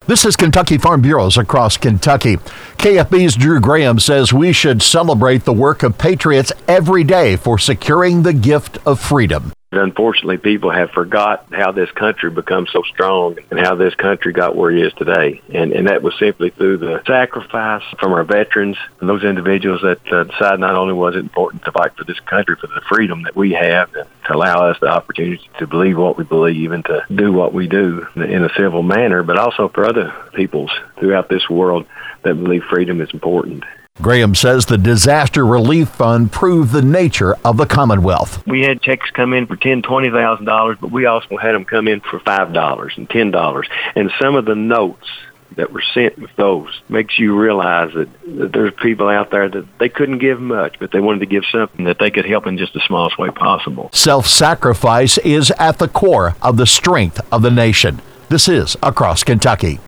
This is Kentucky Farm Bureaus across Kentucky. KFB's Drew Graham says we should celebrate the work of patriots every day for securing the gift of freedom. Unfortunately, people have forgot how this country become so strong and how this country got where it is today. And that was simply through the sacrifice from our veterans and those individuals that decided not only was it important to fight for this country, for the freedom that we have, to allow us the opportunity to believe what we believe and to do what we do in a civil manner, but also for other peoples throughout this world that believe freedom is important. Graham says the Disaster Relief Fund proved the nature of the Commonwealth. We had checks come in for $10,000, $20,000, but we also had them come in for $5 and $10. And some of the notes that were sent with those makes you realize that there's people out there that they couldn't give much, but they wanted to give something that they could help in just the smallest way possible. Self-sacrifice is at the core of the strength of the nation. This is Across Kentucky.